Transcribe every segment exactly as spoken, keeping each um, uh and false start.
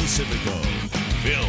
Pacifico, Phil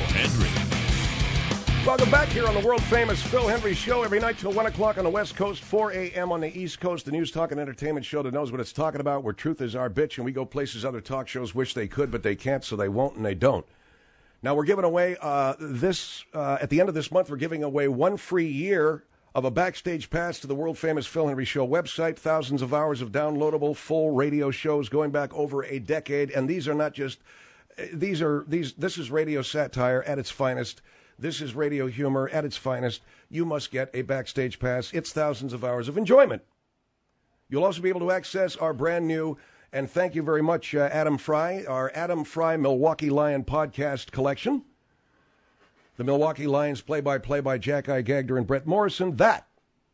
Hendry. Welcome back here on the world-famous Phil Hendry Show. Every night till one o'clock on the West Coast, four a.m. on the East Coast. The news, talk, and entertainment show that knows what it's talking about, where truth is our bitch, and we go places other talk shows wish they could, but they can't, so they won't, and they don't. Now, we're giving away uh, this, uh, at the end of this month, we're giving away one free year of a backstage pass to the world-famous Phil Hendry Show website, thousands of hours of downloadable full radio shows going back over a decade, and these are not just, these are, these. this is radio satire at its finest. This is radio humor at its finest. You must get a backstage pass. It's thousands of hours of enjoyment. You'll also be able to access our brand new, and thank you very much, uh, Adam Fry, our Adam Fry Milwaukee Lion podcast collection. The Milwaukee Lions play-by-play by Jack I. Gagder and Brett Morrison. That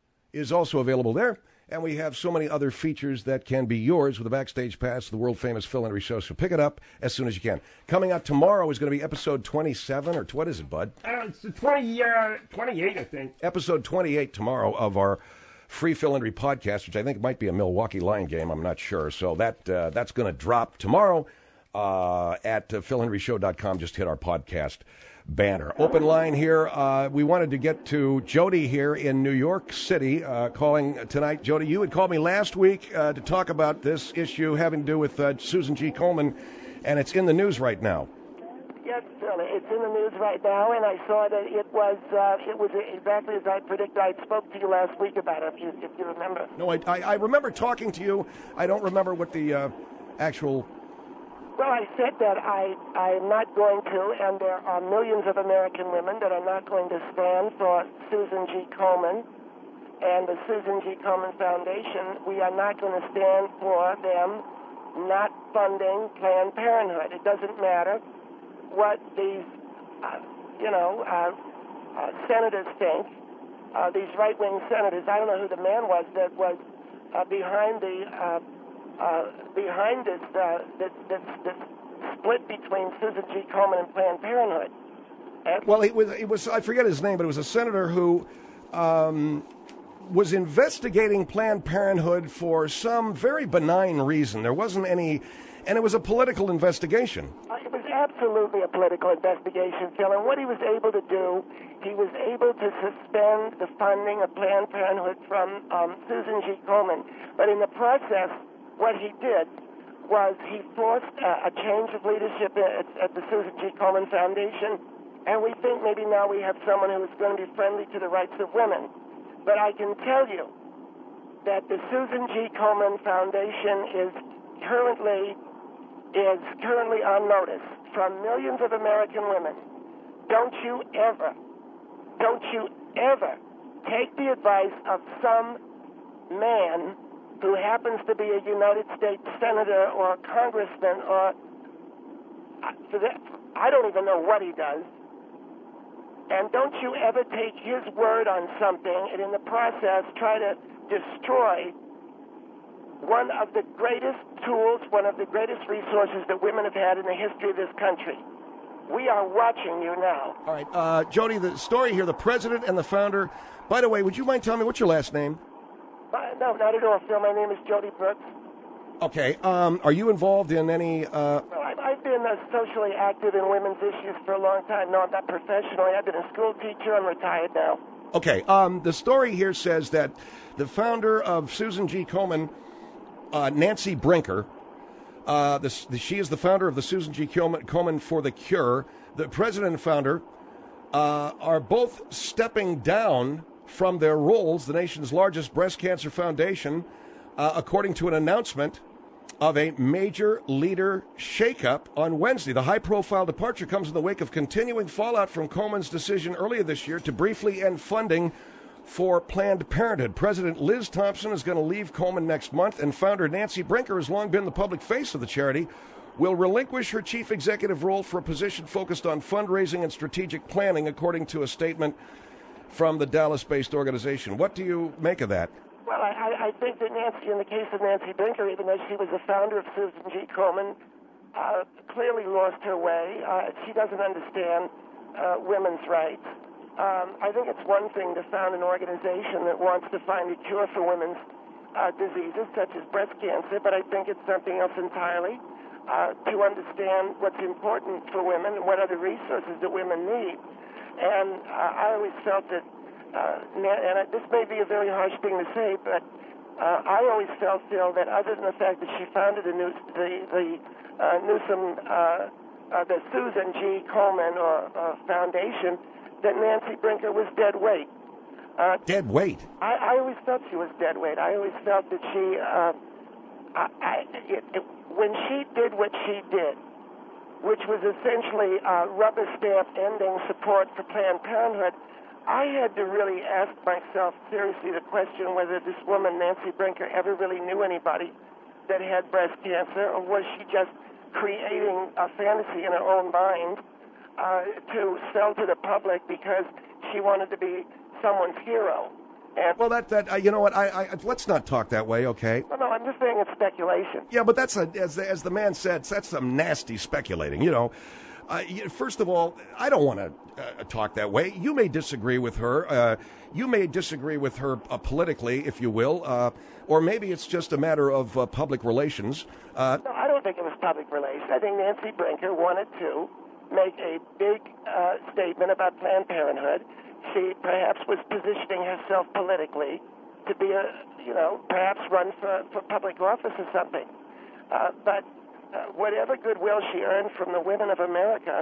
is also available there. And we have so many other features that can be yours with a backstage pass to the world-famous Phil Hendry Show. So pick it up as soon as you can. Coming out tomorrow is going to be episode twenty-seven, or what is it, bud? Uh, it's the twenty, uh, twenty-eight, I think. Episode twenty-eight tomorrow of our free Phil Hendry podcast, which I think might be a Milwaukee Lion game. I'm not sure. So that uh, that's going to drop tomorrow uh, at uh, phil hendry show dot com. Just hit our podcast banner. Open line here. Uh, we wanted to get to Jody here in New York City uh, calling tonight. Jody, you had called me last week uh, to talk about this issue having to do with uh, Susan G. Komen, and it's in the news right now. Yes, Phil, it's in the news right now, and I saw that it was uh, it was exactly as I predicted. I spoke to you last week about it, if you, if you remember. No, I, I, I remember talking to you. I don't remember what the uh, actual... Well, I said that I, I'm not going to, and there are millions of American women that are not going to stand for Susan G. Komen and the Susan G. Komen Foundation. We are not going to stand for them not funding Planned Parenthood. It doesn't matter what these, uh, you know, uh, uh, senators think, uh, these right-wing senators. I don't know who the man was that was uh, behind the... Uh, Uh, behind this, uh, this, this, this split between Susan G. Komen and Planned Parenthood. And well, it was, it was, I forget his name, but it was a senator who um, was investigating Planned Parenthood for some very benign reason. There wasn't any, and it was a political investigation. Uh, it was absolutely a political investigation, Phil, and what he was able to do, he was able to suspend the funding of Planned Parenthood from um, Susan G. Komen. But in the process, what he did was he forced a, a change of leadership at, at the Susan G. Komen Foundation, and we think maybe now we have someone who is going to be friendly to the rights of women. But I can tell you that the Susan G. Komen Foundation is currently is currently on notice from millions of American women. Don't you ever, don't you ever take the advice of some man who happens to be a United States senator or a congressman or for that, I don't even know what he does. And don't you ever take his word on something and in the process try to destroy one of the greatest tools, one of the greatest resources that women have had in the history of this country. We are watching you now. All right, uh, Jody, the story here, the president and the founder. By the way, would you mind telling me what's your last name? Uh, no, not at all, Phil. My name is Jody Brooks. Okay. Um, are you involved in any... Uh... Well, I've, I've been uh, socially active in women's issues for a long time. No, I'm not professionally. I've been a school teacher. I'm retired now. Okay. Um, the story here says that the founder of Susan G. Komen, uh, Nancy Brinker, uh, the, the, she is the founder of the Susan G. Komen, Komen for the Cure. The president and founder uh, are both stepping down from their roles, the nation's largest breast cancer foundation, uh, according to an announcement of a major leader shakeup on Wednesday. The high-profile departure comes in the wake of continuing fallout from Komen's decision earlier this year to briefly end funding for Planned Parenthood. President Liz Thompson is going to leave Komen next month, and founder Nancy Brinker has long been the public face of the charity, will relinquish her chief executive role for a position focused on fundraising and strategic planning, according to a statement from the Dallas-based organization. What do you make of that? Well, I, I think that Nancy, in the case of Nancy Brinker, even though she was the founder of Susan G. Komen, uh, clearly lost her way. Uh, she doesn't understand uh, women's rights. Um, I think it's one thing to found an organization that wants to find a cure for women's uh, diseases, such as breast cancer, but I think it's something else entirely uh, to understand what's important for women and what other resources that women need. And uh, I always felt that, uh, and this may be a very harsh thing to say, but uh, I always felt, Phil, that other than the fact that she founded the, News, the, the uh, Newsom, uh, uh, the Susan G. Komen or uh, Foundation, that Nancy Brinker was dead weight. Uh, dead weight? I, I always felt she was dead weight. I always felt that she, uh, I, I, it, it, when she did what she did, which was essentially uh, rubber stamp ending support for Planned Parenthood, I had to really ask myself seriously the question whether this woman, Nancy Brinker, ever really knew anybody that had breast cancer, or was she just creating a fantasy in her own mind uh, to sell to the public because she wanted to be someone's hero. And well, that that uh, you know what? I, I let's not talk that way, okay? Well, no, I'm just saying it's speculation. Yeah, but that's a, as as the man said, that's some nasty speculating. You know, uh, first of all, I don't want to uh, talk that way. You may disagree with her. Uh, you may disagree with her uh, politically, if you will, uh, or maybe it's just a matter of uh, public relations. Uh, no, I don't think it was public relations. I think Nancy Brinker wanted to make a big uh, statement about Planned Parenthood. She perhaps was positioning herself politically to be a, you know, perhaps run for, for public office or something. Uh, but uh, whatever goodwill she earned from the women of America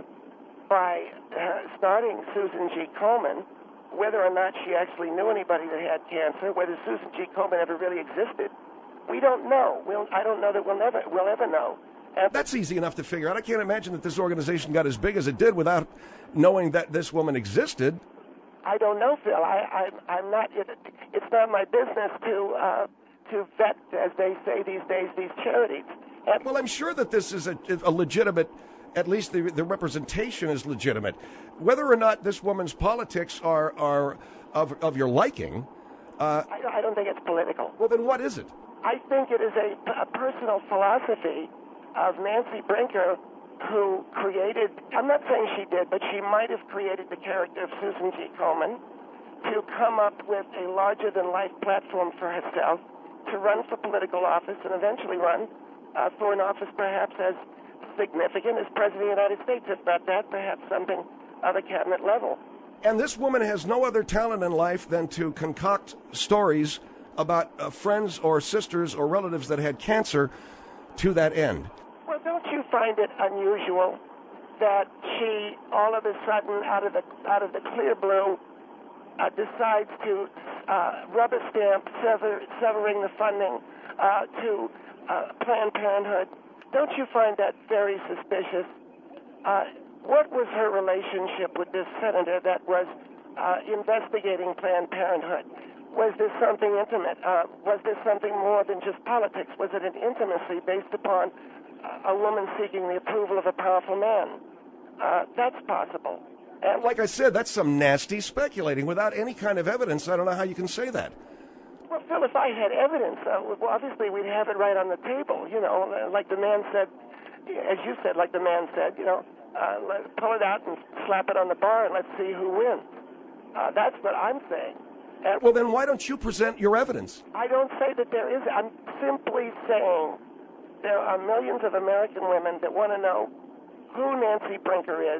by uh, starting Susan G. Komen, whether or not she actually knew anybody that had cancer, whether Susan G. Komen ever really existed, we don't know. We'll, I don't know that we'll never we'll ever know. And that's easy enough to figure out. I can't imagine that this organization got as big as it did without knowing that this woman existed. I don't know, Phil. I, I, I'm not. It, it's not my business to uh, to vet, as they say these days, these charities. And well, I'm sure that this is a, a legitimate. At least the, the representation is legitimate. Whether or not this woman's politics are are of of your liking, uh, I, I don't think it's political. Well, then what is it? I think it is a, a personal philosophy of Nancy Brinker, who created, I'm not saying she did, but she might have created the character of Susan G. Komen to come up with a larger-than-life platform for herself, to run for political office and eventually run uh, for an office perhaps as significant as President of the United States, if not that, perhaps something of a cabinet level. And this woman has no other talent in life than to concoct stories about uh, friends or sisters or relatives that had cancer to that end. Well, don't you find it unusual that she, all of a sudden, out of the out of the clear blue, uh, decides to uh, rubber stamp sever, severing the funding uh, to uh, Planned Parenthood? Don't you find that very suspicious? Uh, what was her relationship with this senator that was uh, investigating Planned Parenthood? Was this something intimate? Uh, was this something more than just politics? Was it an intimacy based upon a woman seeking the approval of a powerful man? Uh, that's possible. And like I said, that's some nasty speculating without any kind of evidence. I don't know how you can say that. Well, Phil, if I had evidence, uh, well, obviously we'd have it right on the table. You know, like the man said, as you said, like the man said, you know, uh, let, pull it out and slap it on the bar and let's see who wins. Uh, that's what I'm saying. And well, then why don't you present your evidence? I don't say that there is. I'm simply saying there are millions of American women that want to know who Nancy Brinker is.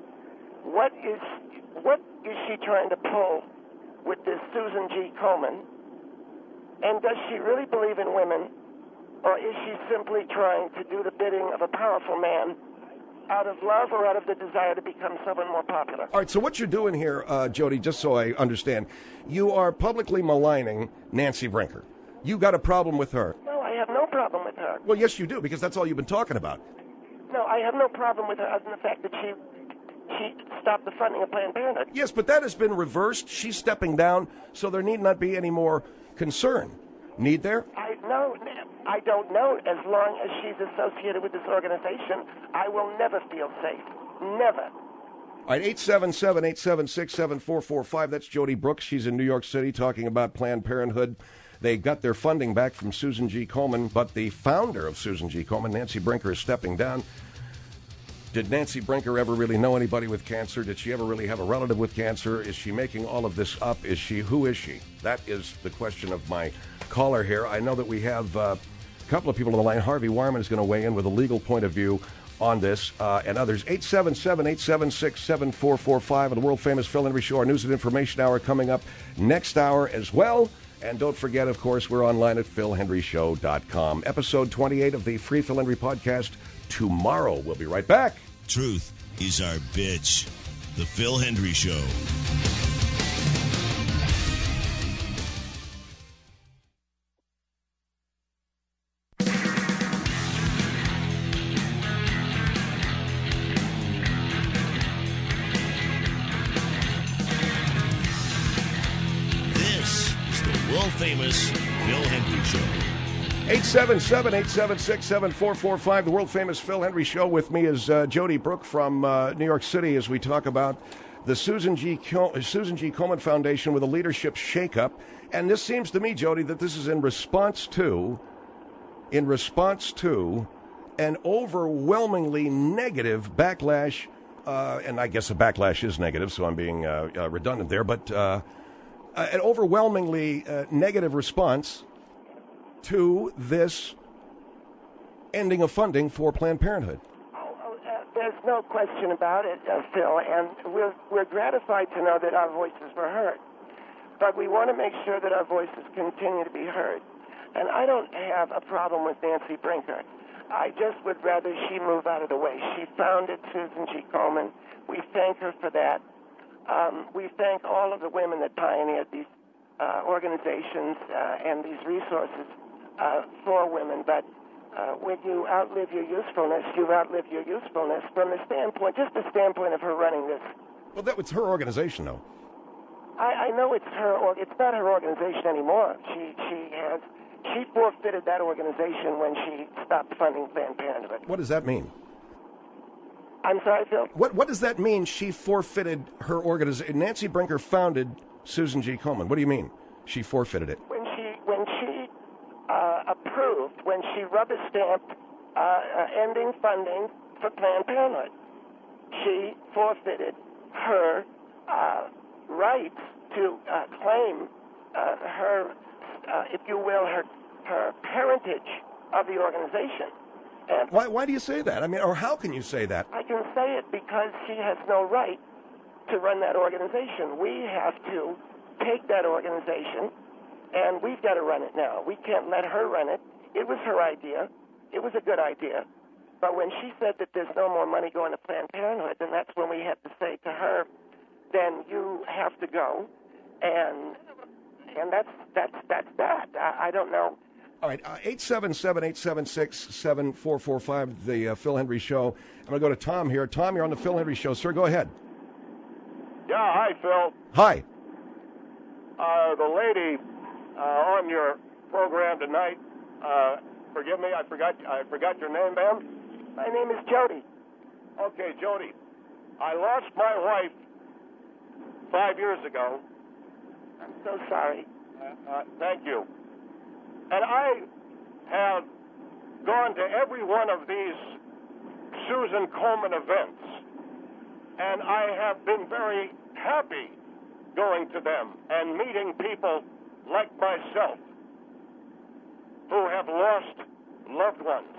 What is what is she trying to pull with this Susan G. Komen? And does she really believe in women, or is she simply trying to do the bidding of a powerful man out of love or out of the desire to become someone more popular? All right, so what you're doing here, uh, Jody, just so I understand, you are publicly maligning Nancy Brinker. You got a problem with her. No, I have no problem with her. Well, yes, you do, because that's all you've been talking about. No, I have no problem with her other than the fact that she she stopped the funding of Planned Parenthood. Yes, but that has been reversed. She's stepping down, so there need not be any more concern. Need there? I no, I don't know. As long as she's associated with this organization, I will never feel safe. Never. All right, eight seven seven, eight seven six, seven four four five. That's Jody Brooks. She's in New York City talking about Planned Parenthood. They got their funding back from Susan G. Komen, but the founder of Susan G. Komen, Nancy Brinker, is stepping down. Did Nancy Brinker ever really know anybody with cancer? Did she ever really have a relative with cancer? Is she making all of this up? Is she? Who is she? That is the question of my caller here. I know that we have uh, A couple of people on the line. Harvey Wyman is going to weigh in with a legal point of view on this uh, and others. eight seven seven, eight seven six, seven four four five and the world-famous Phil Henry Show. Our news and information hour coming up next hour as well. And don't forget, of course, we're online at phil henry show dot com. Episode twenty-eight of the Free Phil Henry podcast tomorrow. We'll be right back. Truth is our bitch. The Phil Henry Show. Famous Phil Henry Show. eight seven seven, eight seven six, seven four four five, the world-famous Phil Henry Show. With me is uh, Jody Brook from uh, New York City as we talk about the Susan G. Kil- Susan G. Komen Foundation with a leadership shakeup. And this seems to me, Jody, that this is in response to, in response to an overwhelmingly negative backlash, uh, and I guess the backlash is negative, so I'm being uh, uh, redundant there, but... Uh, Uh, an overwhelmingly uh, negative response to this ending of funding for Planned Parenthood. Oh, oh, uh, there's no question about it, uh, Phil, and we're, we're gratified to know that our voices were heard. But we want to make sure that our voices continue to be heard. And I don't have a problem with Nancy Brinker. I just would rather she move out of the way. She founded Susan G. Komen. We thank her for that. Um, we thank all of the women that pioneered these uh, organizations uh, and these resources uh, for women. But uh, when you outlive your usefulness, you outlive your usefulness from the standpoint, just the standpoint of her running this. Well, that was her organization, though. I, I know it's her. Or, it's not her organization anymore. She she has she forfeited that organization when she stopped funding Planned Parenthood. What does that mean? I'm sorry, Phil? What what does that mean, she forfeited her organization? Nancy Brinker founded Susan G. Komen. What do you mean, she forfeited it? When she when she uh, approved, when she rubber-stamped uh, uh, ending funding for Planned Parenthood, she forfeited her uh, rights to uh, claim uh, her, uh, if you will, her, her parentage of the organization. And Why why do you say that? I mean, or how can you say that? I can say it because she has no right to run that organization. We have to take that organization, and we've got to run it now. We can't let her run it. It was her idea. It was a good idea. But when she said that there's no more money going to Planned Parenthood, then that's when we had to say to her, then you have to go. And and that's that's that's that. I, I don't know. All right, uh, eight seven seven, eight seven six, seven four four five, the uh, Phil Henry Show. I'm going to go to Tom here. Tom, you're on the Phil Henry Show. Sir, go ahead. Yeah, hi, Phil. Hi. Uh, the lady uh, on your program tonight, uh, forgive me, I forgot I forgot your name, ma'am. My name is Jody. Okay, Jody. I lost my wife five years ago. I'm so sorry. Uh, uh, thank you. And I have gone to every one of these Susan Komen events, and I have been very happy going to them and meeting people like myself who have lost loved ones.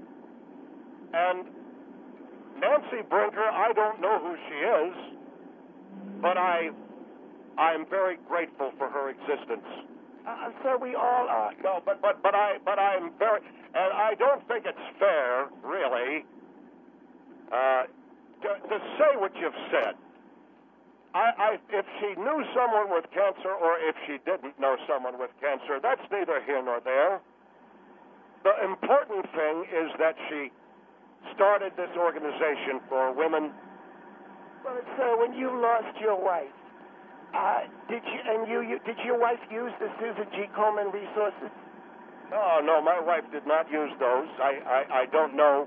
And Nancy Brinker, I don't know who she is, but I, I'm very grateful for her existence. Uh, sir, we all are. No, but but but I but I'm very, and I don't think it's fair, really, uh, to, to say what you've said. I, I if she knew someone with cancer or if she didn't know someone with cancer, that's neither here nor there. The important thing is that she started this organization for women. Well, sir, when you lost your wife, Uh, did you and you, you did your wife use the Susan G. Komen resources? No, no, my wife did not use those. I, I, I don't know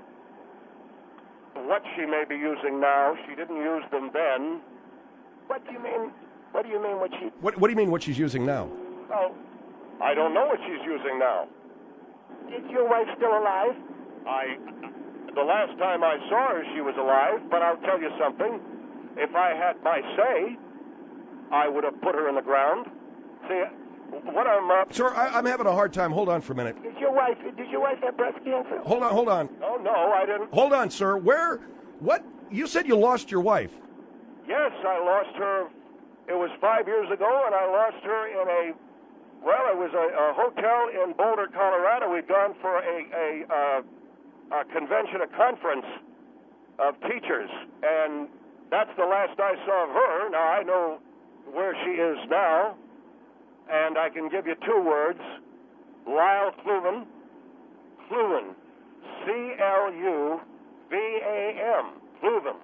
what she may be using now. She didn't use them then. What do you mean? What do you mean? What she? What What do you mean? What she's using now? Oh, I don't know what she's using now. Is your wife still alive? I, the last time I saw her, she was alive. But I'll tell you something. If I had my say, I would have put her in the ground. See, what I'm... Uh, Sir, I, I'm having a hard time. Hold on for a minute. Did your wife, did your wife have breast cancer? Hold on, hold on. oh, no, I didn't. Hold on, sir. Where, what, you said you lost your wife. Yes, I lost her. It was five years ago, and I lost her in a, well, it was a, a hotel in Boulder, Colorado. We'd gone for a, a, uh, a convention, a conference of teachers, and that's the last I saw of her. Now, I know where she is now, and I can give you two words. Lyle Cluven. Cluven. C L U V A M. Cluven.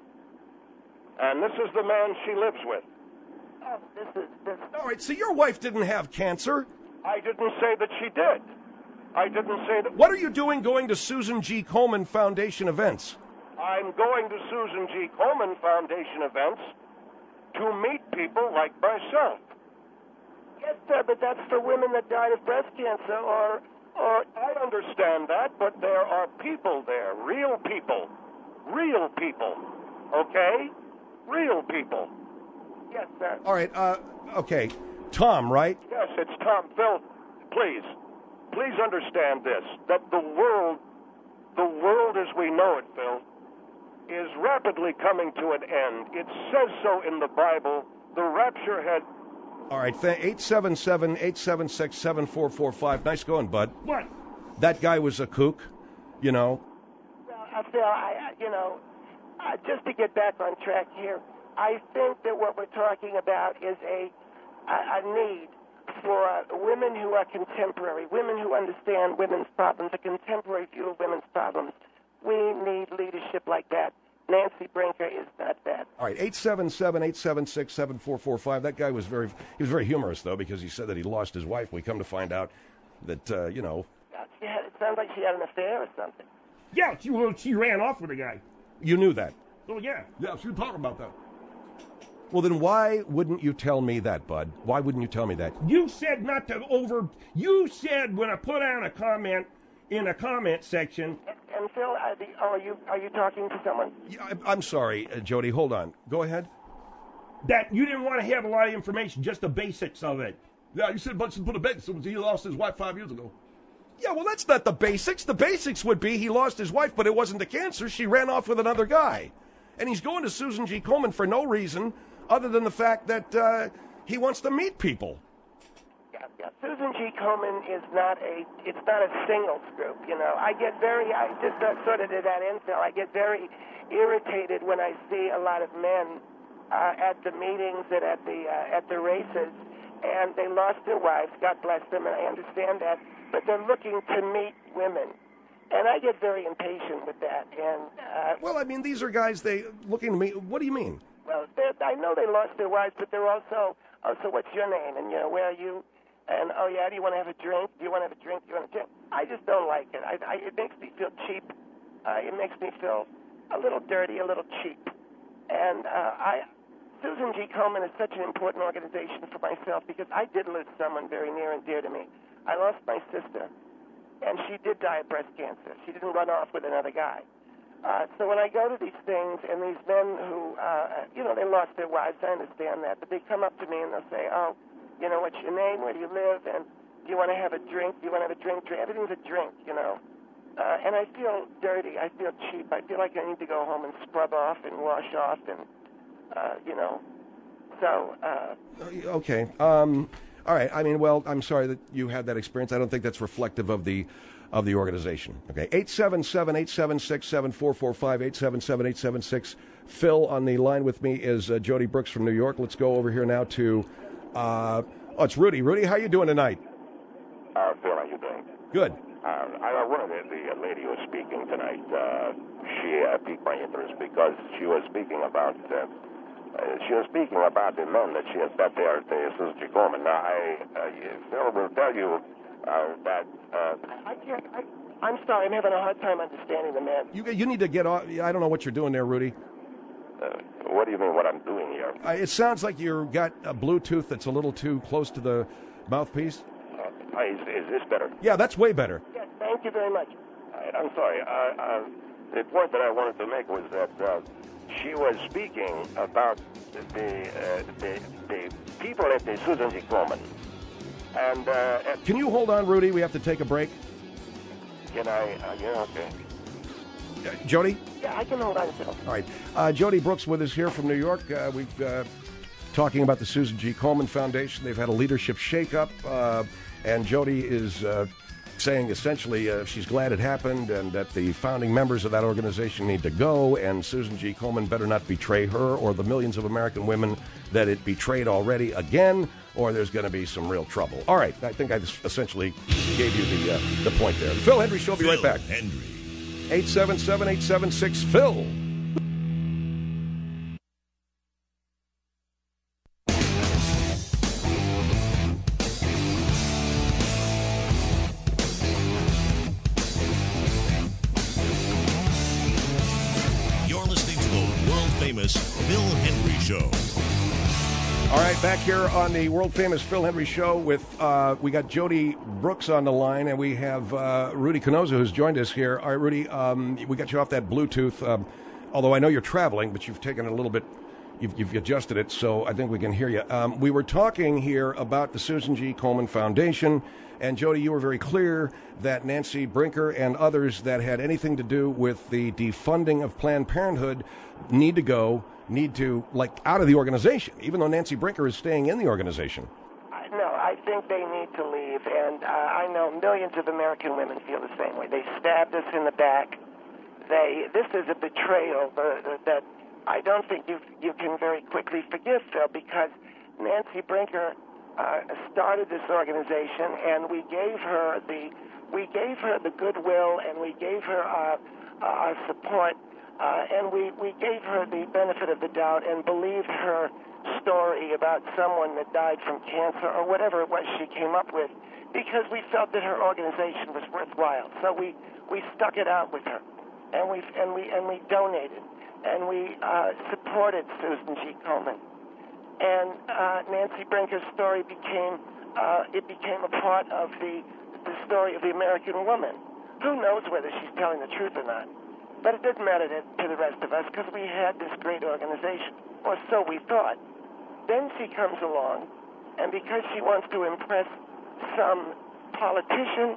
And this is the man she lives with. Oh, this is this. All right, so your wife didn't have cancer. I didn't say that she did. I didn't say that. What are you doing going to Susan G. Komen Foundation events? I'm going to Susan G. Komen Foundation events to meet people like myself. Yes, sir, but that's for women that died of breast cancer or, or... I understand that, but there are people there, real people. Real people. Okay? Real people. Yes, sir. All right, uh, okay. Tom, right? Yes, it's Tom. Phil, please, please understand this, that the world, the world as we know it, Phil, is rapidly coming to an end. It says so in the Bible. The rapture had... All right, eight seven seven, eight seven six, seven four four five. Nice going, bud. What? That guy was a kook, you know. Well, uh, Phil, I, I- you know, uh, just to get back on track here, I think that what we're talking about is a, a, a need for uh, women who are contemporary, women who understand women's problems, a contemporary view of women's problems. We need leadership like that. Nancy Brinker is not that. All right, eight seven seven, eight seven six, seven four four five. That guy was very, he was very humorous, though, because he said that he lost his wife. We come to find out that, uh, you know. Uh, she had, it sounds like she had an affair or something. Yeah, she well, she ran off with a guy. You knew that. Oh yeah, yeah, she was talking about that. Well, then why wouldn't you tell me that, bud? Why wouldn't you tell me that? You said not to over. You said when I put out a comment in a comment section. And, and Phil, are, the, oh, are you are you talking to someone? Yeah, I, I'm sorry, uh, Jody. Hold on. Go ahead. That you didn't want to have a lot of information, just the basics of it. Yeah, you said but put a basics. He lost his wife five years ago. Yeah, well, that's not the basics. The basics would be he lost his wife, but it wasn't the cancer. She ran off with another guy. And he's going to Susan G. Komen for no reason other than the fact that uh, he wants to meet people. Yeah, yeah. Susan G. Komen is not a, it's not a singles group, you know. I get very, I just uh, sort of did that intel, I get very irritated when I see a lot of men uh, at the meetings and at the, uh, at the races, and they lost their wives, God bless them, and I understand that, but they're looking to meet women. And I get very impatient with that. And uh, Well, I mean, these are guys, they looking to me. What do you mean? well, they're- I know they lost their wives, but they're also, oh, so what's your name? And, you know, where are you? And, oh, yeah, do you want to have a drink? Do you want to have a drink? Do you want to drink? I just don't like it. I, I, it makes me feel cheap. Uh, it makes me feel a little dirty, a little cheap. And uh, I, Susan G. Komen is such an important organization for myself because I did lose someone very near and dear to me. I lost my sister, and she did die of breast cancer. She didn't run off with another guy. Uh, so when I go to these things and these men who, uh, you know, they lost their wives, I understand that, but they come up to me and they'll say, oh, you know, what's your name? Where do you live? And do you want to have a drink? Do you want to have a drink? Everything's a drink, you know. Uh, and I feel dirty. I feel cheap. I feel like I need to go home and scrub off and wash off and, uh, you know. So, uh, Okay. Um, all right. I mean, well, I'm sorry that you had that experience. I don't think that's reflective of the of the organization. Okay. eight seven seven, eight seven six, seven four four five, eight seven seven, eight seven six. Phil on the line with me is uh, Jody Brooks from New York. Let's go over here now to, uh, oh, it's Rudy. Rudy, how you doing tonight? Uh, Phil, how you doing? Good. Uh, I one of the, the lady who was speaking tonight, uh, she uh, piqued my interest because she was speaking about uh, uh, she was speaking about the men that she has met there at the Susan G. Komen. Now, I uh, Phil will tell you uh, that. Uh, I can't, I, I'm sorry. I'm having a hard time understanding the man. You you need to get off. I don't know what you're doing there, Rudy. uh, what do you mean? What I'm doing here? Uh, it sounds like you've got a Bluetooth that's a little too close to the mouthpiece. Uh, is, is this better? Yeah, that's way better. Yes, thank you very much. I, I'm sorry. Uh, uh, the point that I wanted to make was that uh, she was speaking about the, uh, the the people at the Susan G. Komen And, uh, and Can you hold on, Rudy? We have to take a break. can I? Uh, yeah, okay. Uh, Jody? Yeah, I can hold on to it. All right. Uh, Jody Brooks with us here from New York. Uh, we've uh, talking about the Susan G. Komen Foundation. They've had a leadership shakeup, uh, and Jody is uh, saying essentially uh, she's glad it happened and that the founding members of that organization need to go, and Susan G. Komen better not betray her or the millions of American women that it betrayed already again, or there's going to be some real trouble. All right. I think I just essentially gave you the uh, the point there. The Phil Hendry Show will be right back. Hendry. eight seven seven, eight seven six, Phil. You're listening to the world-famous Phil Hendry Show. All right, back here on the world-famous Phil Hendry Show with, uh, we got Jody Brooks on the line, and we have uh, Rudy Canosa, who's joined us here. All right, Rudy, um, we got you off that Bluetooth, um, although I know you're traveling, but you've taken it a little bit, you've, you've adjusted it, so I think we can hear you. Um, we were talking here about the Susan G. Komen Foundation, and Jody, you were very clear that Nancy Brinker and others that had anything to do with the defunding of Planned Parenthood need to go, need to, like, out of the organization, even though Nancy Brinker is staying in the organization. I- No, I think they need to leave, and uh, I know millions of American women feel the same way. They stabbed us in the back. They, this is a betrayal uh, that I don't think you you can very quickly forgive, Phil, because Nancy Brinker uh, started this organization, and we gave her the we gave her the goodwill, and we gave her our, our support. Uh, and we, we gave her the benefit of the doubt and believed her story about someone that died from cancer or whatever it was she came up with, because we felt that her organization was worthwhile. So we, we stuck it out with her, and we and we and we donated, and we uh, supported Susan G. Komen. And uh, Nancy Brinker's story became uh, it became a part of the the story of the American woman. Who knows whether she's telling the truth or not? But it didn't matter to, to the rest of us because we had this great organization, or so we thought. Then she comes along, and because she wants to impress some politician,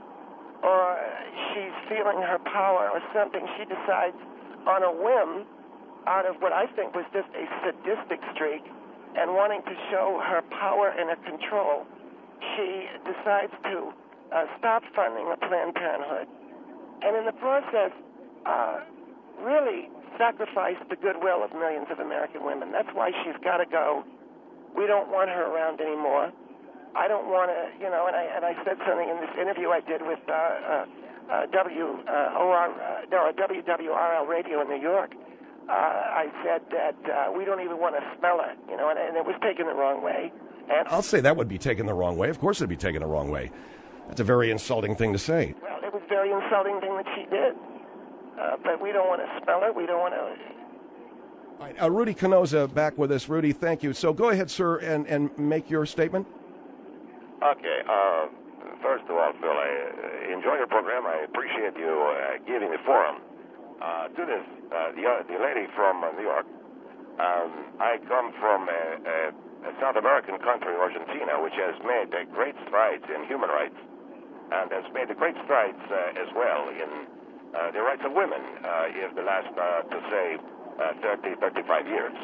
or she's feeling her power or something, she decides on a whim, out of what I think was just a sadistic streak, and wanting to show her power and her control, she decides to uh, stop funding a Planned Parenthood. And in the process, Uh, really sacrificed the goodwill of millions of American women. That's why she's got to go. We don't want her around anymore. I don't want to, you know, and I and I said something in this interview I did with uh, uh, uh, W O R uh, no, W W R L radio in New York. Uh, I said that uh, we don't even want to smell her, you know, and, and it was taken the wrong way. And I'll say that would be taken the wrong way. Of course it would be taken the wrong way. That's a very insulting thing to say. Well, it was a very insulting thing that she did. Uh, but we don't want to smell her. We don't want to. All right, uh, Rudy Canosa back with us. Rudy, thank you. So go ahead, sir, and, and make your statement. Okay. Uh, first of all, Phil, I uh, enjoy your program. I appreciate you uh, giving the forum. Uh, to this, uh, the, uh, the lady from uh, New York, um, I come from a, a, a South American country, Argentina, which has made uh, great strides in human rights and has made great strides uh, as well in Uh, the rights of women uh, in the last, uh, to say, uh, thirty, thirty-five years.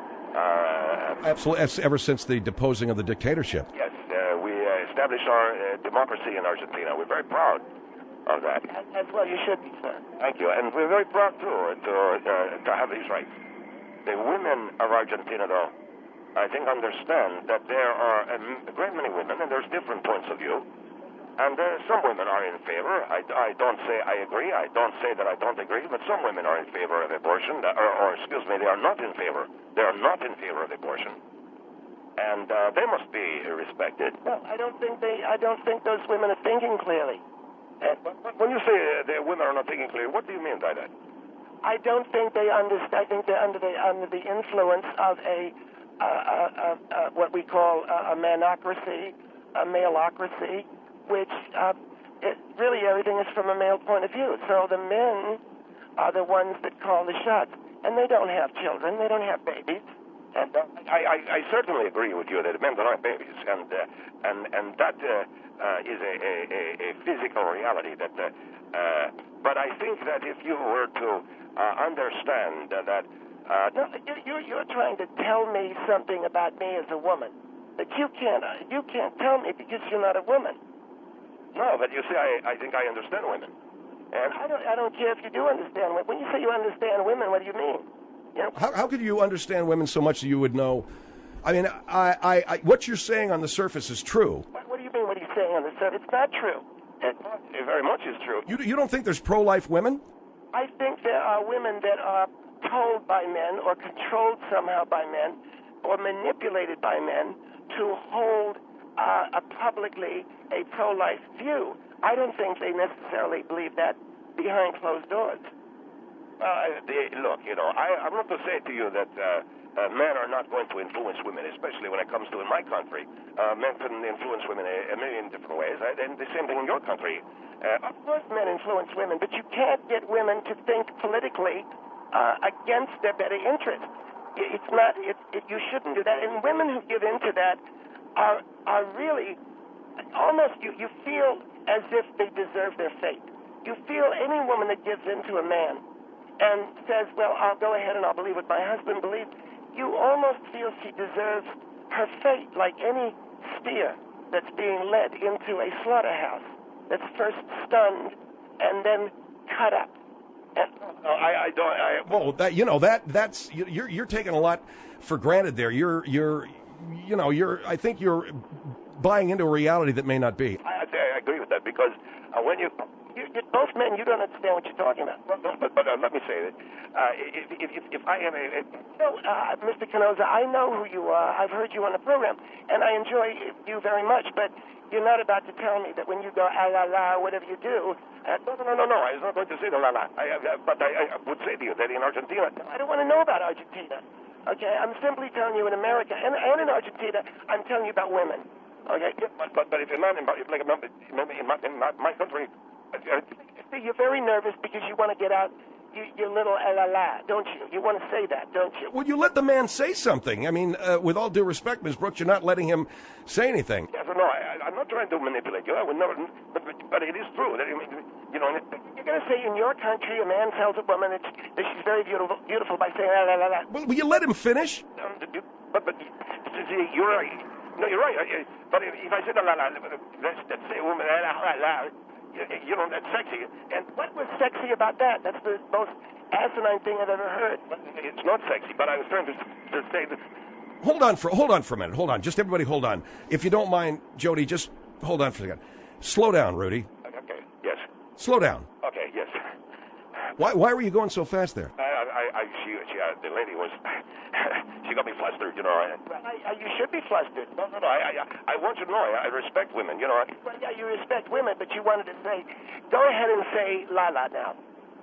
Uh, Absolutely, that's ever since the deposing of the dictatorship. yes, uh, we uh, established our uh, democracy in Argentina. We're very proud of that. As well, you should be, sir. Thank you. And we're very proud, too, to, uh, to have these rights. The women of Argentina, though, I think understand that there are a great many women, and there's different points of view. And uh, some women are in favor. I, I don't say I agree. I don't say that I don't agree. But some women are in favor of abortion, or, or excuse me, they are not in favor. They are not in favor of abortion, and uh, they must be respected. Well, I don't think they. I don't think those women are thinking clearly. And When you say uh, the women are not thinking clearly, what do you mean by that? I don't think they understand. I think they're under the under the influence of a, uh, uh, uh, uh, what we call a, a manocracy, a maleocracy, which uh, it, really everything is from a male point of view. So the men are the ones that call the shots, and they don't have children, they don't have babies, And uh, I, I, I certainly agree with you that men don't have babies, and uh, and and that uh, uh, is a, a, a physical reality. That, uh, uh, but I think that if you were to uh, understand uh, that, uh, No, you, you, you're trying to tell me something about me as a woman that you can't uh, you can't tell me because you're not a woman. no, but you see, I, I think I understand women, and I don't I don't care if you do understand women. When you say you understand women, what do you mean? You know, How, how could you understand women so much that you would know? I mean, I, I, I, what you're saying on the surface is true. what, what do you mean? What are you saying on the surface? It's not true. it, it very much is true. You, you don't think there's pro-life women? I think there are women that are told by men or controlled somehow by men or manipulated by men to hold uh, a publicly a pro-life view. I don't think they necessarily believe that behind closed doors. Uh, they, look, you know, I, I'm not to say to you that uh, uh, men are not going to influence women, especially when it comes to in my country. Uh, men can influence women a, a million different ways, right? And the same thing in your country. Uh, Of course, men influence women, but you can't get women to think politically uh, against their better interests. It- It's not. It, it, you shouldn't do that. And women who give in to that are are really almost. You you feel as if they deserve their fate. You feel any woman that gives in to a man and says, "Well, I'll go ahead and I'll believe what my husband believes." You almost feel she deserves her fate, like any steer that's being led into a slaughterhouse. That's first stunned and then cut up. And no, I, I don't. I, Well, that you know that that's you- you're you're taking a lot for granted there. You're you're you know you're I think you're buying into a reality that may not be. I, I agree with that because uh, when you you, you, both men, you don't understand what you're talking about. Well, no, but, but uh, let me say that uh, if, if, if, if I have a, a No, uh, Mister Canosa, I know who you are. I've heard you on the program, and I enjoy you very much. But you're not about to tell me that when you go ah la la, whatever you do. Uh, no, no, no, no, I was not going to say the la la. I, I, but I, I would say to you that in Argentina, I don't want to know about Argentina. Okay, I'm simply telling you in America and, and in Argentina, I'm telling you about women. Okay, yeah, but, but but if a man in, if like a man in my, in my, my country, uh, see, you're very nervous because you want to get out you, your little ah la la, don't you? You want to say that, don't you? Well, you let the man say something. I mean, uh, with all due respect, Miz Brooks, you're not letting him say anything. yes or no, I, I- I'm not trying to manipulate you. I would never, but, but, but it is true that, you know, You're going to say in your country a man tells a woman that, she, that she's very beautiful, beautiful by saying ah la la la. Well, will you let him finish? um, you- but, but see, you're right. No, you're right. I- I- But if, if I said la la la, let's, let's say a woman la la la, you, you know, that's sexy. And What was sexy about that? That's the most asinine thing I've ever heard. it's not sexy, but I was trying to, to say that. Hold on for hold on for a minute. Hold on, just everybody, hold on. If you don't mind, Jody, just hold on for a second. Slow down, Rudy. Okay, yes. Slow down. Okay, yes. Why why were you going so fast there? I, I, I she, she, uh, the lady was, she got me flustered, you know. I, I, I, you should be flustered. no, no, no. I, I, I want you to know, I, I respect women, you know. I, Well, yeah, you respect women, but you wanted to say, go ahead and say la la now.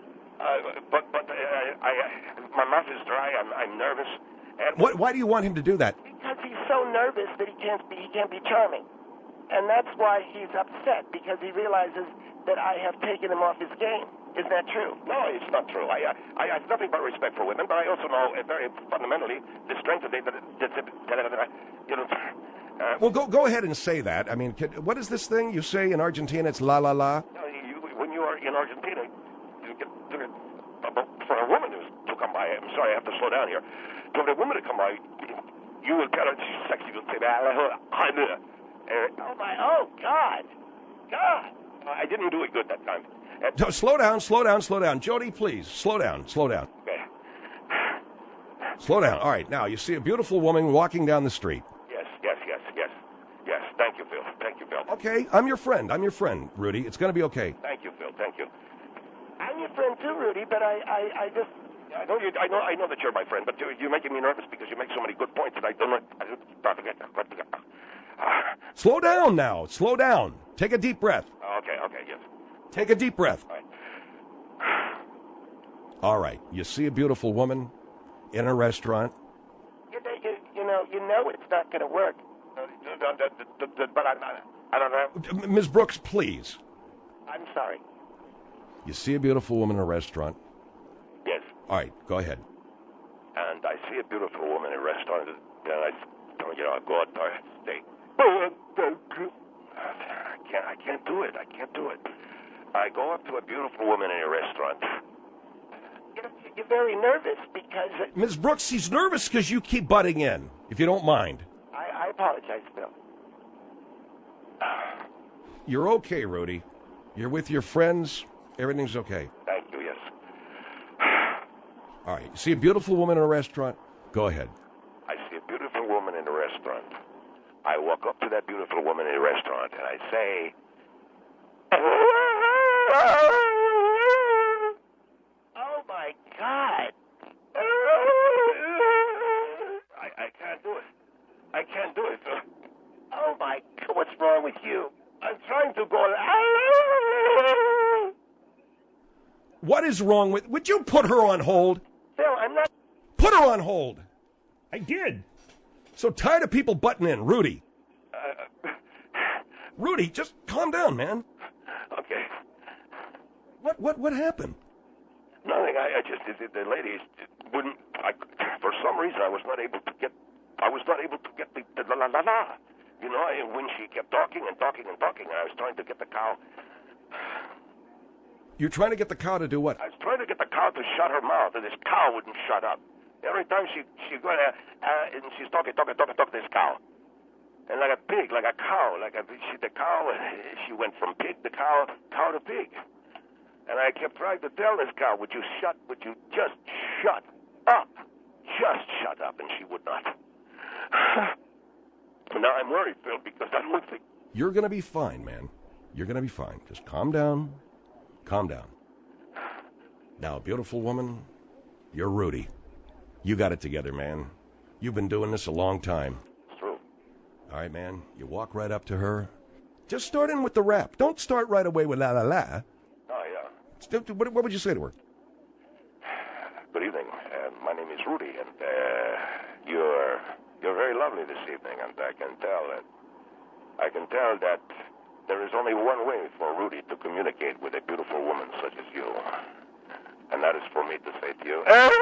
uh, but, but, uh, I, I, my mouth is dry. I'm, I'm nervous. And What why do you want him to do that? Because he's so nervous that he can't be he can't be charming, and that's why he's upset because he realizes that I have taken him off his game. Isn't that true? No, it's not true. I, I, I have nothing but respect for women, but I also know uh, very fundamentally the strength of the, the, the, the, the you know. Uh, Well, go go ahead and say that. I mean, can, what is this thing you say in Argentina? It's la la la. you, when you are in Argentina, you get, for a woman to come by, I'm sorry, I have to slow down here. For a woman to come by, you will tell her she's sexy. You'll say, uh, Oh my! Oh God! God! I didn't do it good that time. And, No, slow down, slow down, slow down. Jody, please, slow down, slow down. okay. Slow down. All right, now you see a beautiful woman walking down the street. Yes, yes, yes, yes, yes. Thank you, Phil. Thank you, Phil. Okay, I'm your friend. I'm your friend, Rudy. It's going to be okay. Thank you, Phil. Thank you. I'm your friend too, Rudy, but I I, I just I know you. I know. I know that you're my friend, but you're, you're making me nervous because you make so many good points, and I don't know. I don't. Ah, Slow down now. Slow down. Take a deep breath. okay. Okay. Yes. Take a deep breath. All right. All right. You see a beautiful woman in a restaurant. you, you, you know you know it's not going to work. Uh, But I'm not. I don't know. M- Miz Brooks, please. I'm sorry. You see a beautiful woman in a restaurant. Yes. All right, go ahead. and I see a beautiful woman in a restaurant, and I, you know, I go out there, stay. I can't, I can't do it. I can't do it. I go up to a beautiful woman in a restaurant. You're, you're very nervous because... It, Miz Brooks, he's nervous because you keep butting in, if you don't mind. I, I apologize, Phil. You're okay, Rudy. You're with your friends. Everything's okay. Thank you, yes. All right. You see a beautiful woman in a restaurant? Go ahead. I see a beautiful woman in a restaurant. I walk up to that beautiful woman in a restaurant, and I say... Oh, my God. I, I can't do it. I can't do it, Phil. Oh, my God. What's wrong with you? I'm trying to go... What is wrong with... Would you put her on hold? Phil, I'm not... Put her on hold. I did. So tired of people butting in. Rudy. Uh, Rudy, just calm down, man. okay. What what what happened? Nothing. I, I just... The, the ladies wouldn't... I, for some reason, I was not able to get... I was not able to get the... the la, la, la, la. You know, I, when she kept talking and talking and talking, and I was trying to get the cow... You're trying to get the cow to do what? I was trying to get the cow to shut her mouth, and this cow wouldn't shut up. Every time she she go there, uh, and she's talking, talking, talking, talking, this cow. And like a pig, like a cow, like a she, the cow, she went from pig to cow, cow to pig. And I kept trying to tell this cow, would you shut, would you just shut up? Just shut up, and she would not. Now I'm worried, Phil, because I don't think... You're going to be fine, man. You're going to be fine. Just calm down. Calm down. Now, beautiful woman, you're Rudy. You got it together, man. You've been doing this a long time. It's true. All right, man. You walk right up to her. Just start in with the rap. Don't start right away with la la la. Oh, yeah. What, what would you say to her? Good evening. Uh, my name is Rudy, and uh, you're you're very lovely this evening, and I can tell that I can tell that there is only one way for Rudy to communicate with a beautiful woman such as you, and that is for me to say to you,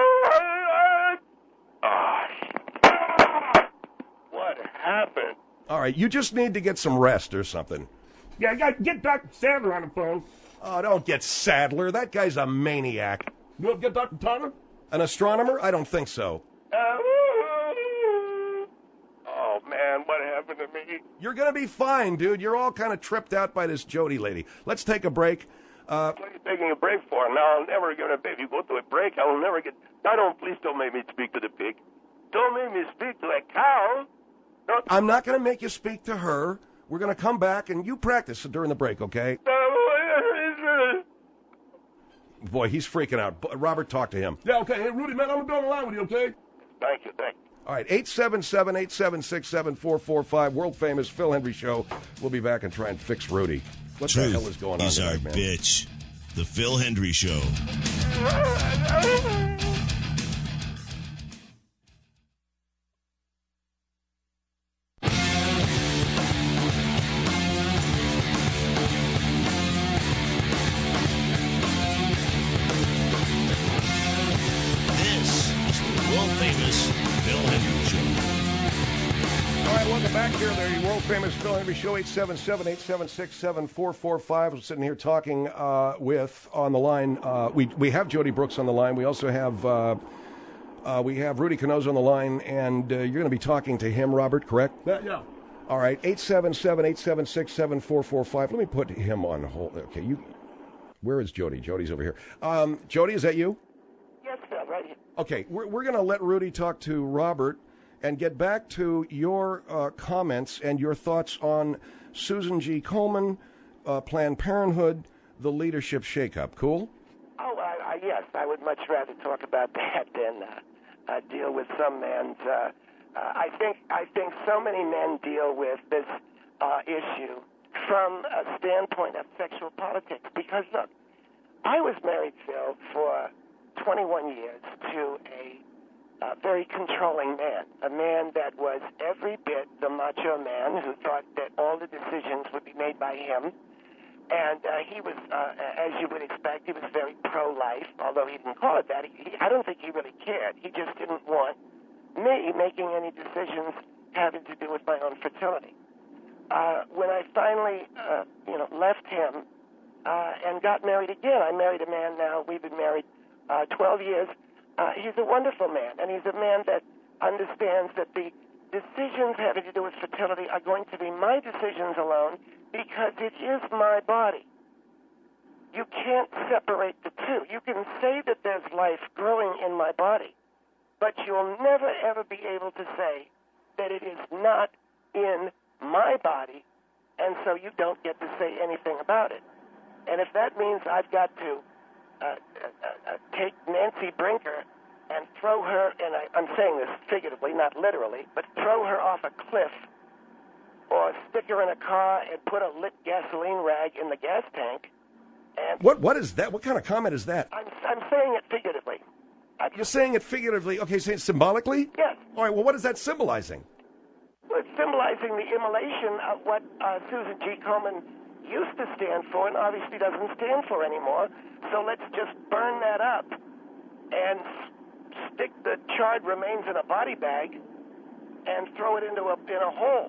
oh, what happened? All right, you just need to get some rest or something. Yeah, I got get Doctor Sadler on the phone. Oh, don't get Sadler. That guy's a maniac. You want to get Doctor Tanner? An astronomer? I don't think so. Oh, man, what happened to me? You're going to be fine, dude. You're all kind of tripped out by this Jody lady. Let's take a break. Uh, What are you taking a break for? Now, I'll never get a break. If you go to a break, I will never get... Now, don't, please don't make me speak to the pig. Don't make me speak to a cow. Don't... I'm not going to make you speak to her. We're going to come back, and you practice during the break, okay? Boy, he's freaking out. Robert, talk to him. Yeah, okay. Hey, Rudy, man, I'm going to be on the line with you, okay? Thank you, thank you. All right, eight seven seven, eight seven six, seven four four five, world-famous Phil Hendry Show. We'll be back and try and fix Rudy. What Truth the hell is going on is tonight, our man? bitch. The Phil Hendry Show. This is the world-famous Phil Hendry Show. All right, welcome back here. The world-famous Phil Hendry Show, eight seven seven, eight seven six, seven four four five. We're sitting here talking uh, with, on the line, uh, we we have Jody Brooks on the line. We also have, uh, uh, we have Rudy Canosa on the line, and uh, you're going to be talking to him, Robert, correct? Yeah, yeah. All right, eight seven seven, eight seven six, seven four four five. Let me put him on hold. Okay, you, where is Jody? Jody's over here. Um, Jody, is that you? Yes, Phil, right here. Okay, we're, we're going to let Rudy talk to Robert and get back to your uh, comments and your thoughts on Susan G. Komen, uh, Planned Parenthood, the leadership shakeup. Cool? Oh, uh, uh, yes, I would much rather talk about that than uh, uh, deal with some man's... Uh, uh, I think I think so many men deal with this uh, issue from a standpoint of sexual politics. Because, look, I was married, Phil, for twenty-one years to a uh, very controlling man, a man that was every bit the macho man who thought that all the decisions would be made by him, And uh, he was, uh, as you would expect, he was very pro-life, although he didn't call it that. He, he, I don't think he really cared. He just didn't want me making any decisions having to do with my own fertility. Uh, when I finally, uh, you know, left him uh, and got married again, I married a man now. We've been married uh, twelve years. Uh, he's a wonderful man, and he's a man that understands that the decisions having to do with fertility are going to be my decisions alone because it is my body. You can't separate the two. You can say that there's life growing in my body, but you'll never, ever be able to say that it is not in my body, and so you don't get to say anything about it. And if that means I've got to uh, uh, uh, take Nancy Brinker and throw her, and I, I'm saying this figuratively, not literally, but throw her off a cliff, or stick her in a car and put a lit gasoline rag in the gas tank. And What what is that? What kind of comment is that? I'm, I'm saying it figuratively. I, You're saying it figuratively. Okay, saying it symbolically? Yes. All right, well, what is that symbolizing? Well, it's symbolizing the immolation of what uh, Susan G. Komen used to stand for and obviously doesn't stand for anymore. So let's just burn that up and stick the charred remains in a body bag and throw it into a in a hole.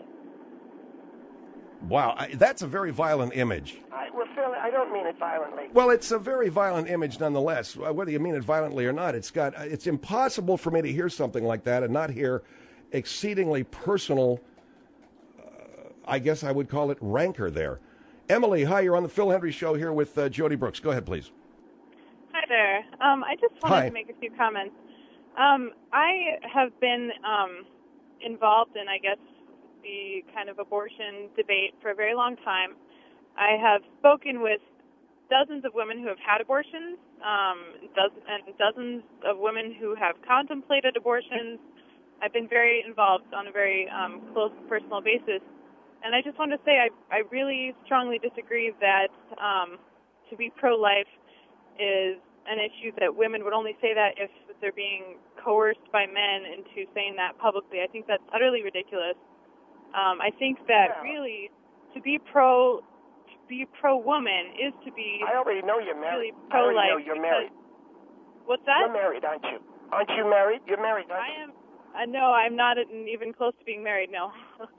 Wow, I, that's a very violent image. I, well, Phil, I don't mean it violently. Well, it's a very violent image nonetheless. Whether you mean it violently or not, it's got it's impossible for me to hear something like that and not hear exceedingly personal, uh, I guess I would call it rancor there. Emily, hi, you're on the Phil Hendrie Show here with uh, Jody Brooks. Go ahead, please. Hi there. Um, I just wanted Hi. to make a few comments. Um, I have been um, involved in, I guess, the kind of abortion debate for a very long time. I have spoken with dozens of women who have had abortions, um, dozen, and dozens of women who have contemplated abortions. I've been very involved on a very um, close personal basis. And I just want to say I, I really strongly disagree that um, to be pro-life is an issue that women would only say that if they're being coerced by men into saying that publicly. I think that's utterly ridiculous. Um, I think that really to be pro to be pro-woman is to be I already know you're really married. pro-life. I already know you're married. What's that? You're married, aren't you? Aren't you married? You're married, aren't I you? am. Uh, no, I'm not even close to being married. No.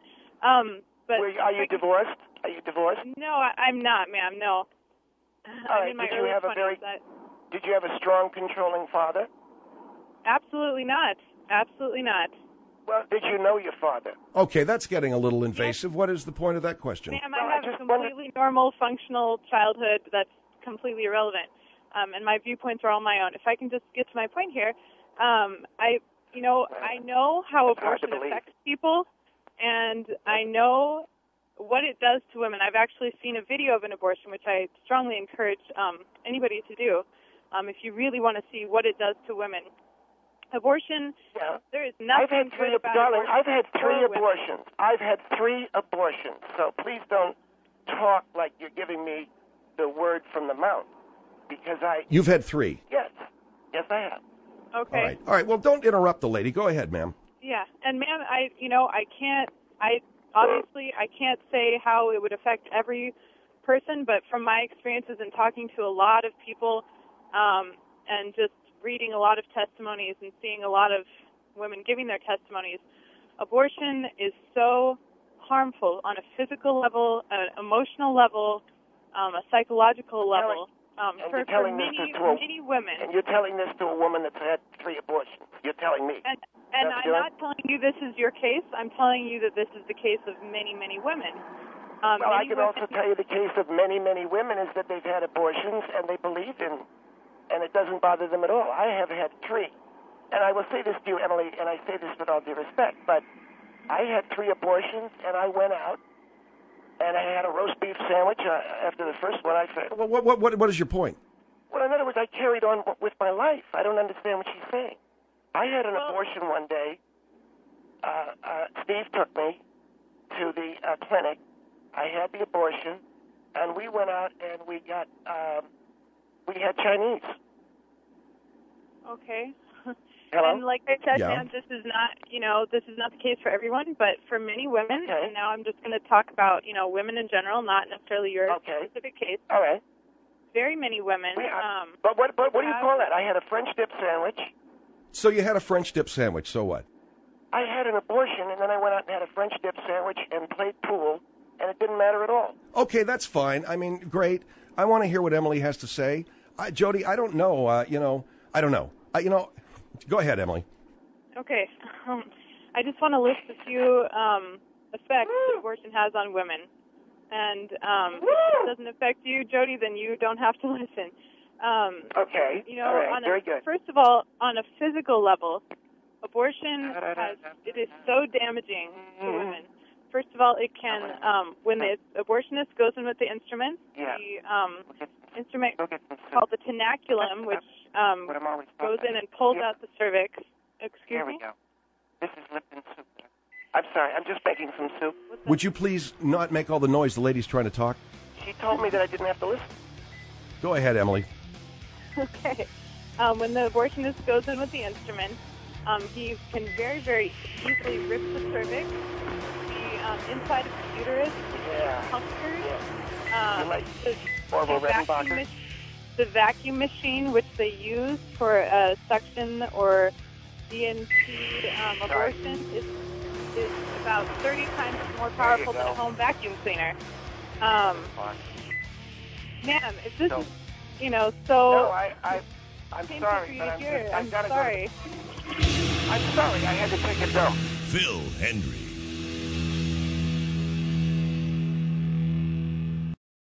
um, but Were you, are you divorced? Are you divorced? No, I, I'm not, ma'am. No. All I'm right. in my Did you early have a twenties. very? I, Did you have a strong, controlling father? absolutely not. Absolutely not. Well, did you know your father? Okay, that's getting a little invasive. What is the point of that question? Ma'am, Well, I I have a just completely normal, functional childhood that's completely irrelevant, um, and my viewpoints are all my own. If I can just get to my point here, um, I, you know, I know how It's hard to abortion believe. affects people, and I know what it does to women. I've actually seen a video of an abortion, which I strongly encourage um, anybody to do, um, if you really want to see what it does to women. Abortion, Yeah. there is I've nothing had three, good about darling. abortion I've had for three women. abortions. I've had three abortions. So please don't talk like you're giving me the word from the mouth, because I. You've had three. Yes, yes, I have. Okay. All right. All right. Well, don't interrupt the lady. Go ahead, ma'am. Yeah, and ma'am, I, you know, I can't, I, obviously, I can't say how it would affect every person, but from my experiences in talking to a lot of people, um, and just reading a lot of testimonies and seeing a lot of women giving their testimonies, abortion is so harmful on a physical level, an emotional level, um, a psychological level, um, And for, you're for telling this many, to a- many women. And you're telling this to a woman that's had three abortions. You're telling me. And, and That's I'm good. not telling you this is your case. I'm telling you that this is the case of many, many women. Um, Well, I many can women, also tell you the case of many, many women is that they've had abortions and they believe in, and it doesn't bother them at all. I have had three. And I will say this to you, Emily, and I say this with all due respect, but I had three abortions, and I went out, and I had a roast beef sandwich uh, after the first one. I said, What, what, what, what is your point? well, in other words, I carried on w- with my life. I don't understand what she's saying. I had an Well- abortion one day. Uh, uh, Steve took me to the uh, clinic. I had the abortion, and we went out and we got, um, we had Chinese. okay. And Hello? And like I said, Yeah. man, this is not, you know, this is not the case for everyone, but for many women, Okay. and now I'm just going to talk about, you know, women in general, not necessarily your Okay. specific case. All right. Very many women. Wait, I- Um, But what, but what do you have- call that? I had a French dip sandwich. So you had a French dip sandwich. So what? I had an abortion, and then I went out and had a French dip sandwich and played pool, and it didn't matter at all. Okay, that's fine. I mean, great. I want to hear what Emily has to say. I, Jody, I don't know. Uh, you know, I don't know. I, you know, go ahead, Emily. Okay. Um, I just want to list a few um, effects that abortion has on women. And um, if it doesn't affect you, Jody, then you don't have to listen. Um, Okay. You know, All right. on Very a, good. first of all, on a physical level, abortion has, it is so damaging to Mhm. women. First of all, it can, um, when the abortionist goes in with the instrument, Yeah. the um, instrument Go get some soup. called the tenaculum, which um, What I'm always goes talking in and pulls Yeah. out the cervix. Excuse Here we me? go. This is Lipton soup. I'm sorry. I'm just making some soup. What's that? Would you please not make all the noise? The lady's trying to talk. She told me that I didn't have to listen. Go ahead, Emily. Okay. Um, when the abortionist goes in with the instrument, um, he can very, very easily rip the cervix. The um, inside of the uterus is Yeah. punctured. You Um, like the, Orville the, vacuum Redenbacher? mach- the vacuum machine, which they use for uh, suction or D N P um, abortion, is, is about thirty times more powerful than go. a home vacuum cleaner. Um, man, if this No. is, you know, so... No, I, I, I'm painful sorry, for you but to I'm, hear. I've I'm got to sorry. go. I'm sorry. I had to take a dump. Phil Hendry.